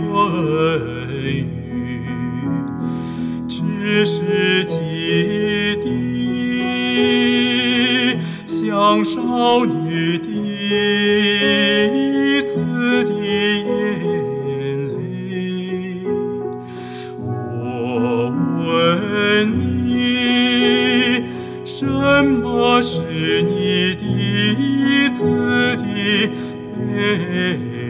春雨，只是几滴像少女第一次的眼泪。我问你，什么是你第一次的悲？